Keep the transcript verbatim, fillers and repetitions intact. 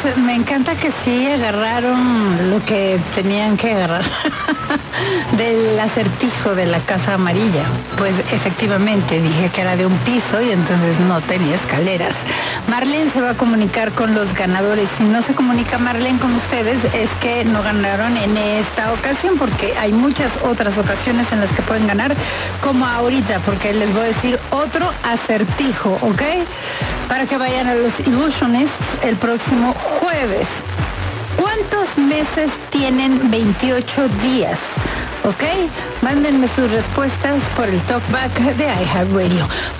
me encanta que sí agarraron lo que tenían que agarrar del acertijo de la Casa Amarilla. Pues efectivamente dije que era de un piso y entonces no tenía escaleras. Marlene se va a comunicar con los ganadores. Si no se comunica Marlene con ustedes, es que no ganaron en esta ocasión, porque hay muchas otras ocasiones en las que pueden ganar, como ahorita, porque les voy a decir otro acertijo, ¿ok? Para que vayan a los Illusionists el próximo jueves. ¿Cuántos meses tienen veintiocho días? ¿Ok? Mándenme sus respuestas por el talkback de iHeartRadio.